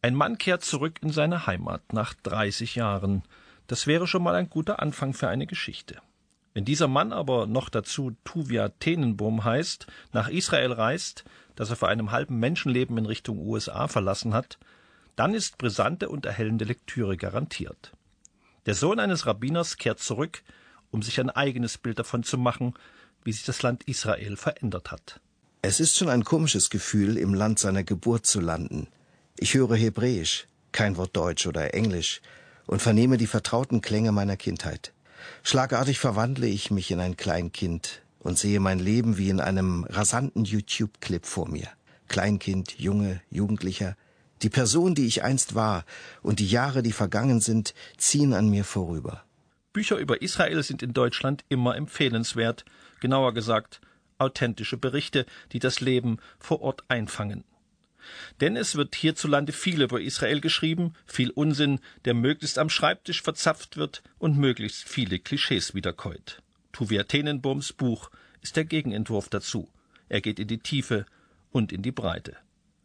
Ein Mann kehrt zurück in seine Heimat nach 30 Jahren. Das wäre schon mal ein guter Anfang für eine Geschichte. Wenn dieser Mann aber noch dazu Tuvia Tenenbaum heißt, nach Israel reist, das er vor einem halben Menschenleben in Richtung USA verlassen hat, dann ist brisante und erhellende Lektüre garantiert. Der Sohn eines Rabbiners kehrt zurück, um sich ein eigenes Bild davon zu machen, wie sich das Land Israel verändert hat. Es ist schon ein komisches Gefühl, im Land seiner Geburt zu landen. Ich höre Hebräisch, kein Wort Deutsch oder Englisch, und vernehme die vertrauten Klänge meiner Kindheit. Schlagartig verwandle ich mich in ein Kleinkind und sehe mein Leben wie in einem rasanten YouTube-Clip vor mir. Kleinkind, Junge, Jugendlicher. Die Person, die ich einst war, und die Jahre, die vergangen sind, ziehen an mir vorüber. Bücher über Israel sind in Deutschland immer empfehlenswert, genauer gesagt authentische Berichte, die das Leben vor Ort einfangen. Denn es wird hierzulande viel über Israel geschrieben, viel Unsinn, der möglichst am Schreibtisch verzapft wird und möglichst viele Klischees wiederkäut. Tuvia Tenenbaums Buch ist der Gegenentwurf dazu. Er geht in die Tiefe und in die Breite.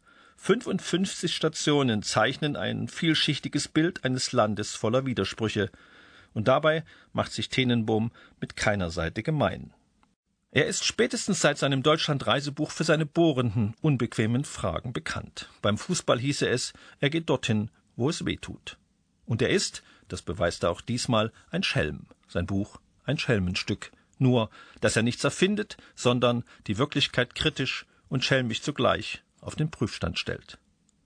55 Stationen zeichnen ein vielschichtiges Bild eines Landes voller Widersprüche. Und dabei macht sich Tenenbaum mit keiner Seite gemein. Er ist spätestens seit seinem Deutschland-Reisebuch für seine bohrenden, unbequemen Fragen bekannt. Beim Fußball hieße es, er geht dorthin, wo es weh tut. Und er ist, das beweist er auch diesmal, ein Schelm. Sein Buch ein Schelmenstück. Nur, dass er nichts erfindet, sondern die Wirklichkeit kritisch und schelmisch zugleich auf den Prüfstand stellt.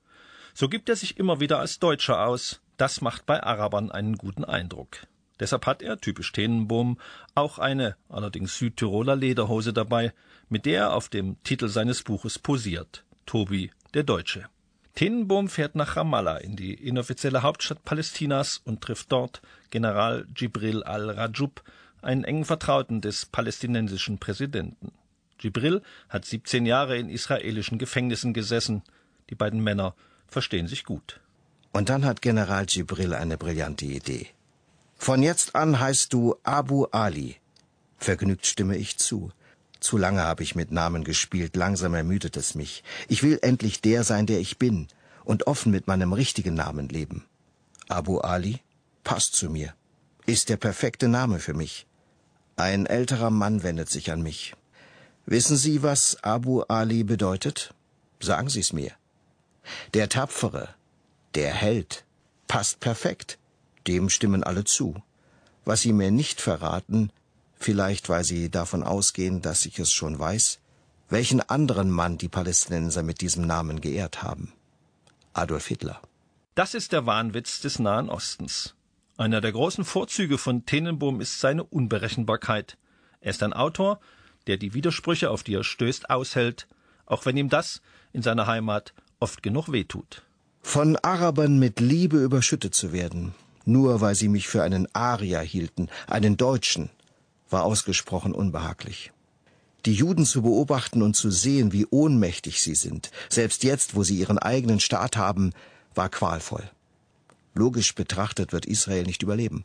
So gibt er sich immer wieder als Deutscher aus. Das macht bei Arabern einen guten Eindruck. Deshalb hat er, typisch Tenenbaum, auch eine, allerdings Südtiroler Lederhose dabei, mit der er auf dem Titel seines Buches posiert. Tobi, der Deutsche. Tenenbaum fährt nach Ramallah, in die inoffizielle Hauptstadt Palästinas, und trifft dort General Djibril al-Rajub, einen engen Vertrauten des palästinensischen Präsidenten. Djibril hat 17 Jahre in israelischen Gefängnissen gesessen. Die beiden Männer verstehen sich gut. Und dann hat General Djibril eine brillante Idee. Von jetzt an heißt du Abu Ali. Vergnügt stimme ich zu. Zu lange habe ich mit Namen gespielt, langsam ermüdet es mich. Ich will endlich der sein, der ich bin, und offen mit meinem richtigen Namen leben. Abu Ali passt zu mir, ist der perfekte Name für mich. Ein älterer Mann wendet sich an mich. Wissen Sie, was Abu Ali bedeutet? Sagen Sie es mir. Der Tapfere, der Held, passt perfekt. Dem stimmen alle zu. Was Sie mir nicht verraten, vielleicht weil Sie davon ausgehen, dass ich es schon weiß, welchen anderen Mann die Palästinenser mit diesem Namen geehrt haben. Adolf Hitler. Das ist der Wahnwitz des Nahen Ostens. Einer der großen Vorzüge von Tenenbaum ist seine Unberechenbarkeit. Er ist ein Autor, der die Widersprüche, auf die er stößt, aushält, auch wenn ihm das in seiner Heimat oft genug wehtut. Von Arabern mit Liebe überschüttet zu werden, nur weil sie mich für einen Arier hielten, einen Deutschen, war ausgesprochen unbehaglich. Die Juden zu beobachten und zu sehen, wie ohnmächtig sie sind, selbst jetzt, wo sie ihren eigenen Staat haben, war qualvoll. Logisch betrachtet wird Israel nicht überleben.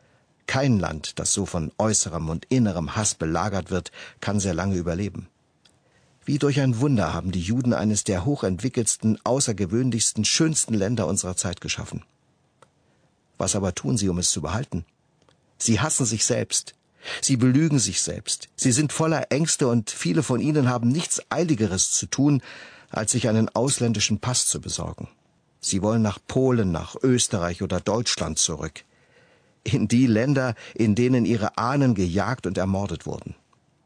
Kein Land, das so von äußerem und innerem Hass belagert wird, kann sehr lange überleben. Wie durch ein Wunder haben die Juden eines der hochentwickelsten, außergewöhnlichsten, schönsten Länder unserer Zeit geschaffen. Was aber tun sie, um es zu behalten? Sie hassen sich selbst. Sie belügen sich selbst. Sie sind voller Ängste und viele von ihnen haben nichts Eiligeres zu tun, als sich einen ausländischen Pass zu besorgen. Sie wollen nach Polen, nach Österreich oder Deutschland zurück. In die Länder, in denen ihre Ahnen gejagt und ermordet wurden.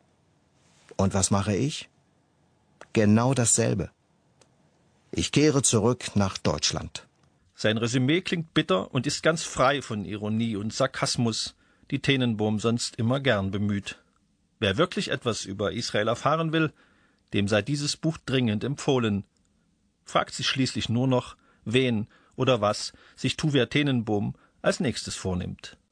Und was mache ich? Genau dasselbe. Ich kehre zurück nach Deutschland. Sein Resümee klingt bitter und ist ganz frei von Ironie und Sarkasmus, die Tenenbaum sonst immer gern bemüht. Wer wirklich etwas über Israel erfahren will, dem sei dieses Buch dringend empfohlen. Fragt sich schließlich nur noch, wen oder was sich Tuvia Tenenbaum als nächstes vornimmt.